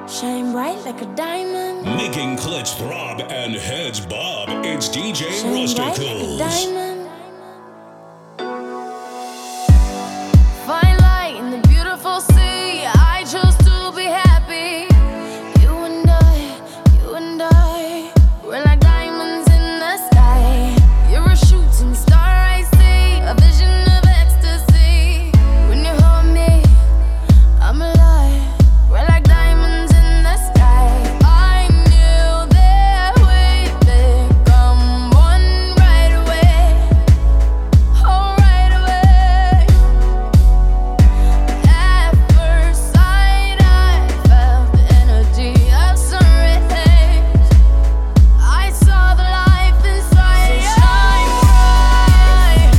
Shine bright like a diamond. Making clutch throb and heads bob. It's DJ Shine bright like a Rusticles. diamond. Fine light in the beautiful sea. I chose to be happy. You and I, we're like diamonds in the sky. You're a shooting star, I see, a vision of ecstasy. When you hold me, I'm alive. We're like diamonds in the sky. I knew that we'd become one right away. Oh, right away. At first sight, I felt the energy of sun rays. I saw the life inside you. Shine bright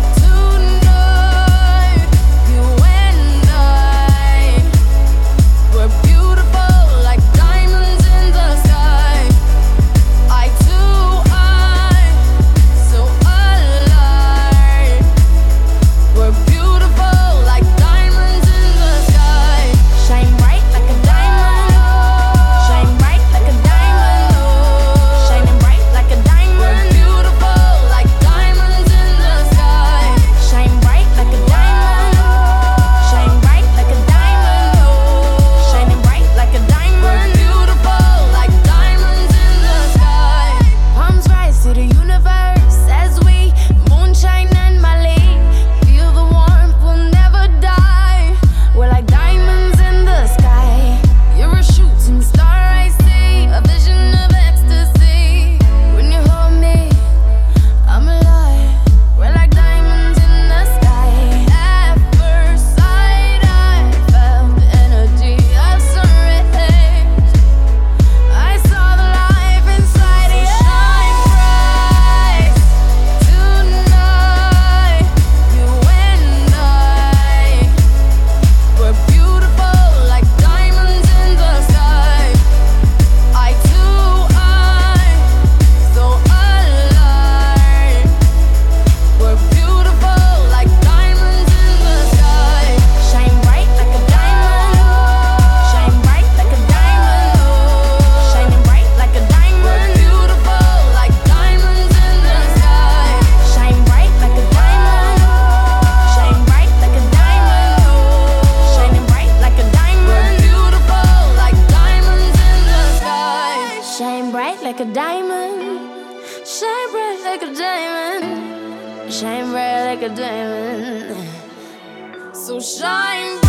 tonight. You and I, we're beautiful like diamonds in the sky. Eye to eye, so alive. We're beautiful like diamonds in the sky. Shine bright like a diamond. Shine bright like a diamond. Shining bright like a diamond. We're beautiful like diamonds in the sky. Shine bright like a diamond. Shine bright like a diamond. Shining bright like a diamond. We're beautiful like diamonds in the sky. Palms rise to the universe as we moonshine and Mali. Feel the warmth, we'll never die. We're like diamonds in the sky. You're a shooting star, I see, a vision of ecstasy. When you hold me, I'm alive. We're like diamonds in the sky. At first sight, I felt the energy of sun rays. I saw the life inside you. Shine bright tonight. You and I, we're beautiful like diamonds in the sky. Eye to eye, so alive. We're beautiful like diamonds in the sky. Shine bright like a diamond. Shine bright like a diamond. Shining bright like a diamond. We're beautiful like diamonds in the sky. Shine bright like a diamond. Shine bright like a diamond. Shining bright like a diamond. We're beautiful like diamonds in the sky. Shine bright like a diamond. Shine bright like a diamond. Shine bright like a diamond. So shine bright.